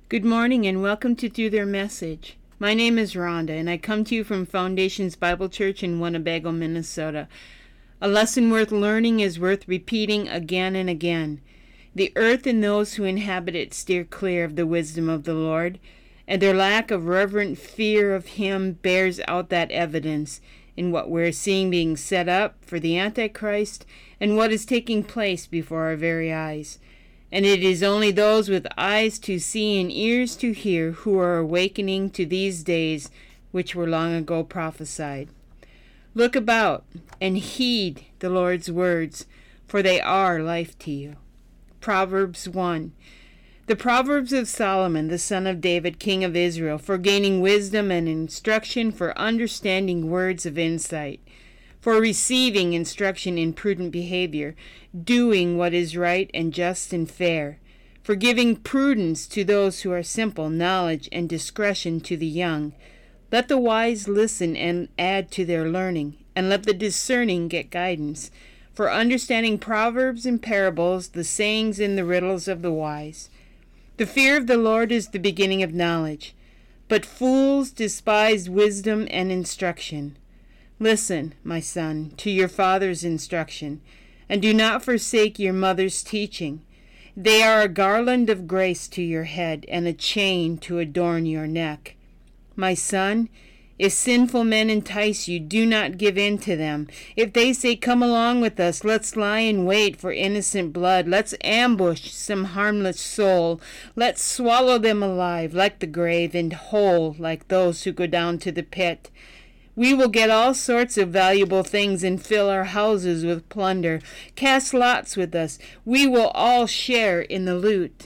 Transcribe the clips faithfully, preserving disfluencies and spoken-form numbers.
Good morning and welcome to Through Their Message. My name is Rhonda and I come to you from Foundations Bible Church in Winnebago, Minnesota. A lesson worth learning is worth repeating again and again. The earth and those who inhabit it steer clear of the wisdom of the Lord, and their lack of reverent fear of Him bears out that evidence in what we're seeing being set up for the Antichrist and what is taking place before our very eyes. And it is only those with eyes to see and ears to hear who are awakening to these days which were long ago prophesied. Look about and heed the Lord's words, for they are life to you. Proverbs one. The Proverbs of Solomon, the son of David, king of Israel, for gaining wisdom and instruction, for understanding words of insight, for receiving instruction in prudent behavior, doing what is right and just and fair, for giving prudence to those who are simple, knowledge and discretion to the young. Let the wise listen and add to their learning, and let the discerning get guidance, for understanding proverbs and parables, the sayings and the riddles of the wise. The fear of the Lord is the beginning of knowledge, but fools despise wisdom and instruction. Listen, my son, to your father's instruction, and do not forsake your mother's teaching. They are a garland of grace to your head, and a chain to adorn your neck. My son, if sinful men entice you, do not give in to them. If they say, "Come along with us, let's lie in wait for innocent blood, let's ambush some harmless soul, let's swallow them alive like the grave, and whole like those who go down to the pit. We will get all sorts of valuable things and fill our houses with plunder. Cast lots with us. We will all share in the loot."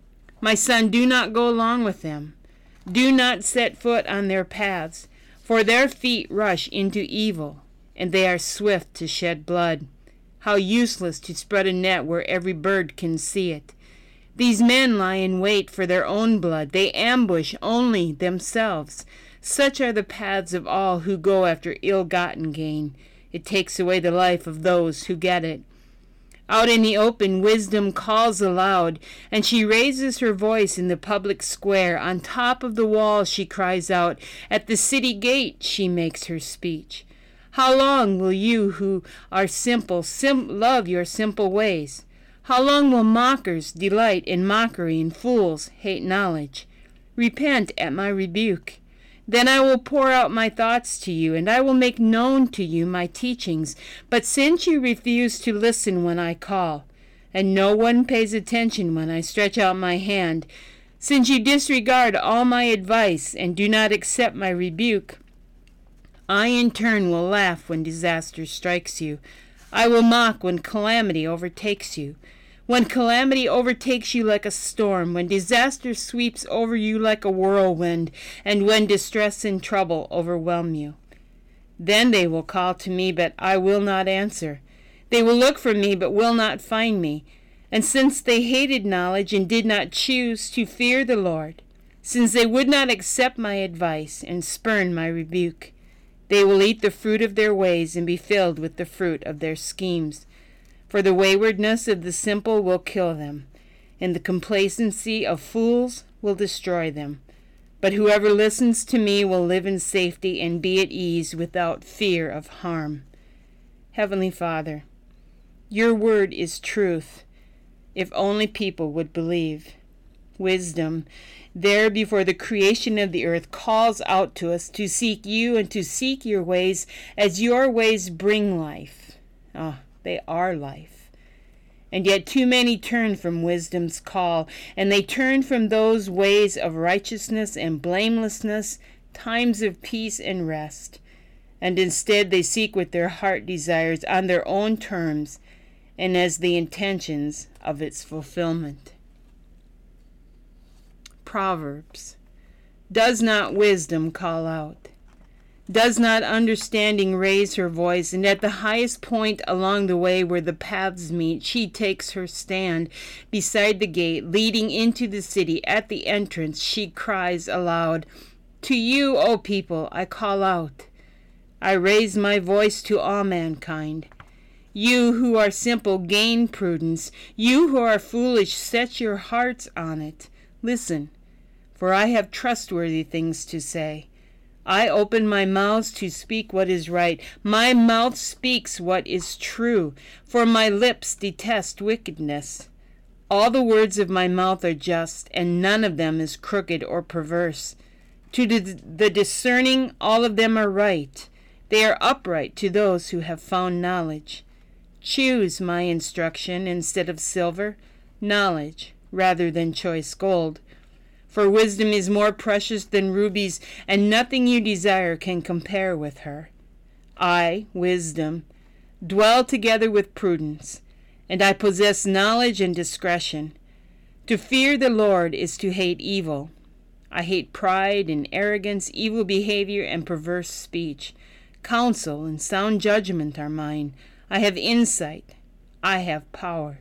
My son, do not go along with them. Do not set foot on their paths, for their feet rush into evil, and they are swift to shed blood. How useless to spread a net where every bird can see it. These men lie in wait for their own blood. They ambush only themselves. Such are the paths of all who go after ill-gotten gain. It takes away the life of those who get it. Out in the open, wisdom calls aloud, and she raises her voice in the public square. On top of the wall she cries out. At the city gate she makes her speech. How long will you who are simple sim- love your simple ways? How long will mockers delight in mockery and fools hate knowledge? Repent at my rebuke. Then I will pour out my thoughts to you, and I will make known to you my teachings. But since you refuse to listen when I call, and no one pays attention when I stretch out my hand, since you disregard all my advice and do not accept my rebuke, I in turn will laugh when disaster strikes you. I will mock when calamity overtakes you. When calamity overtakes you like a storm, when disaster sweeps over you like a whirlwind, and when distress and trouble overwhelm you. Then they will call to me, but I will not answer. They will look for me, but will not find me. And since they hated knowledge and did not choose to fear the Lord, since they would not accept my advice and spurn my rebuke, they will eat the fruit of their ways and be filled with the fruit of their schemes. For the waywardness of the simple will kill them, and the complacency of fools will destroy them. But whoever listens to me will live in safety and be at ease without fear of harm. Heavenly Father, your word is truth, if only people would believe. Wisdom, there before the creation of the earth, calls out to us to seek you and to seek your ways, as your ways bring life. Ah. They are life. And yet too many turn from wisdom's call, and they turn from those ways of righteousness and blamelessness, times of peace and rest. And instead they seek what their heart desires on their own terms and as the intentions of its fulfillment. Proverbs. Does not wisdom call out? Does not understanding raise her voice, and at the highest point along the way where the paths meet, she takes her stand beside the gate leading into the city. At the entrance she cries aloud, "To you, O people, I call out. I raise my voice to all mankind. You who are simple, gain prudence. You who are foolish, set your hearts on it. Listen, for I have trustworthy things to say. I open my mouth to speak what is right. My mouth speaks what is true, for my lips detest wickedness. All the words of my mouth are just, and none of them is crooked or perverse. To the discerning, all of them are right. They are upright to those who have found knowledge. Choose my instruction instead of silver, knowledge rather than choice gold. For wisdom is more precious than rubies, and nothing you desire can compare with her. I, wisdom, dwell together with prudence, and I possess knowledge and discretion. To fear the Lord is to hate evil. I hate pride and arrogance, evil behavior and perverse speech. Counsel and sound judgment are mine. I have insight. I have power.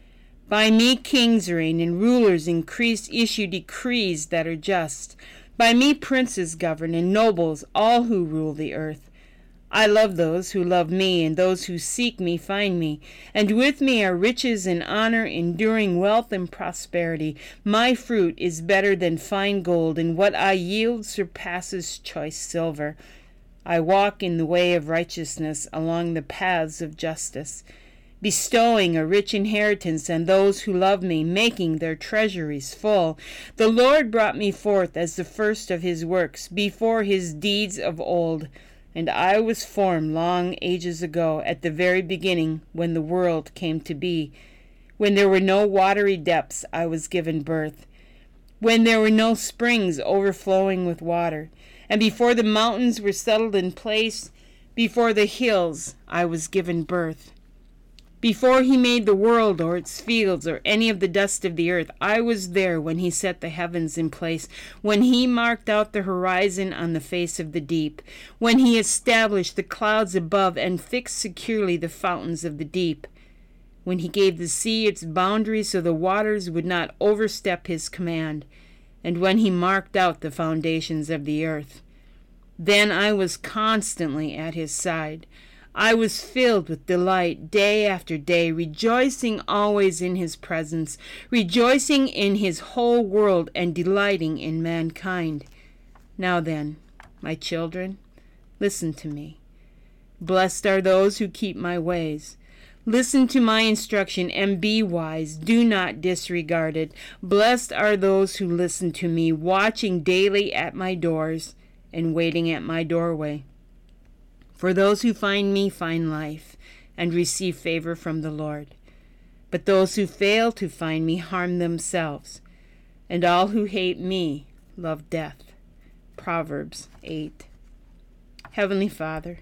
By me kings reign and rulers increase, issue decrees that are just. By me princes govern and nobles, all who rule the earth. I love those who love me, and those who seek me find me. And with me are riches and honor, enduring wealth and prosperity. My fruit is better than fine gold, and what I yield surpasses choice silver. I walk in the way of righteousness along the paths of justice, bestowing a rich inheritance on those who love me, making their treasuries full. The Lord brought me forth as the first of his works, before his deeds of old. And I was formed long ages ago, at the very beginning, when the world came to be. When there were no watery depths, I was given birth. When there were no springs overflowing with water. And before the mountains were settled in place, before the hills, I was given birth. Before he made the world or its fields or any of the dust of the earth, I was there when he set the heavens in place, when he marked out the horizon on the face of the deep, when he established the clouds above and fixed securely the fountains of the deep, when he gave the sea its boundaries so the waters would not overstep his command, and when he marked out the foundations of the earth. Then I was constantly at his side. I was filled with delight day after day, rejoicing always in his presence, rejoicing in his whole world and delighting in mankind. Now then, my children, listen to me. Blessed are those who keep my ways. Listen to my instruction and be wise. Do not disregard it. Blessed are those who listen to me, watching daily at my doors and waiting at my doorway. For those who find me find life and receive favor from the Lord. But those who fail to find me harm themselves, and all who hate me love death. Proverbs eight. Heavenly Father,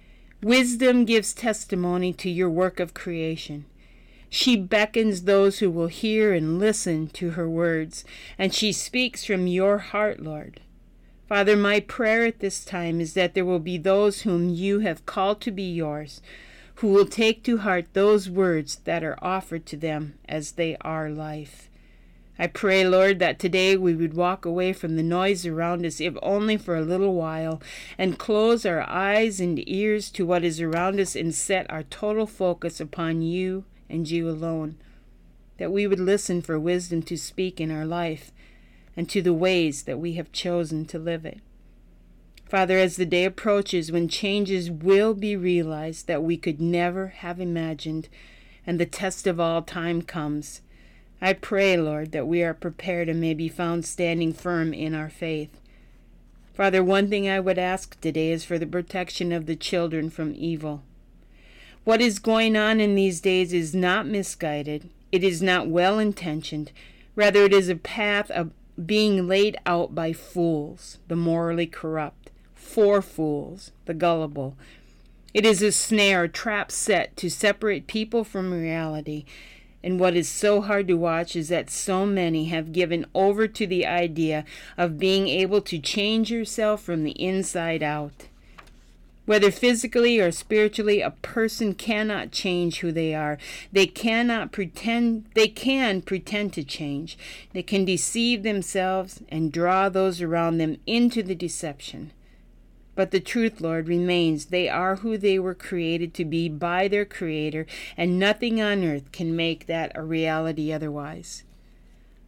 wisdom gives testimony to your work of creation. She beckons those who will hear and listen to her words, and she speaks from your heart, Lord. Father, my prayer at this time is that there will be those whom you have called to be yours, who will take to heart those words that are offered to them as they are life. I pray, Lord, that today we would walk away from the noise around us, if only for a little while, and close our eyes and ears to what is around us and set our total focus upon you and you alone, that we would listen for wisdom to speak in our life, and to the ways that we have chosen to live it. Father, as the day approaches when changes will be realized that we could never have imagined, and the test of all time comes, I pray, Lord, that we are prepared and may be found standing firm in our faith. Father, one thing I would ask today is for the protection of the children from evil. What is going on in these days is not misguided. It is not well-intentioned. Rather, it is a path of being laid out by fools, the morally corrupt, for fools, the gullible. It is a snare, a trap set to separate people from reality. And what is so hard to watch is that so many have given over to the idea of being able to change yourself from the inside out. Whether physically or spiritually, a person cannot change who they are. They cannot pretend, they can pretend to change. They can deceive themselves and draw those around them into the deception. But the truth, Lord, remains. They are who they were created to be by their Creator, and nothing on earth can make that a reality otherwise.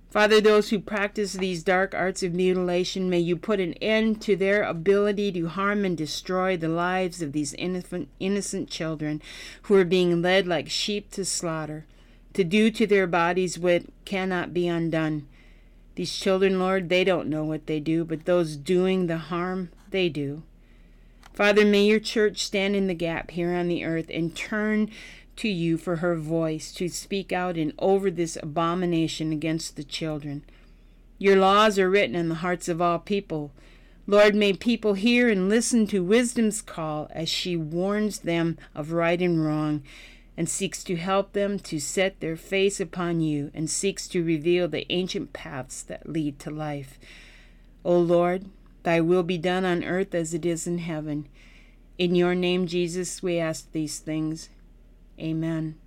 Father, those who practice these dark arts of mutilation, may you put an end to their ability to harm and destroy the lives of these innocent, innocent children who are being led like sheep to slaughter, to do to their bodies what cannot be undone. These children, Lord, they don't know what they do, but those doing the harm, they do. Father, may your church stand in the gap here on the earth and turn to you for her voice to speak out and over this abomination against the children. Your laws are written in the hearts of all people. Lord, may people hear and listen to wisdom's call as she warns them of right and wrong and seeks to help them to set their face upon you and seeks to reveal the ancient paths that lead to life. O Lord, thy will be done on earth as it is in heaven. In your name, Jesus, we ask these things. Amen.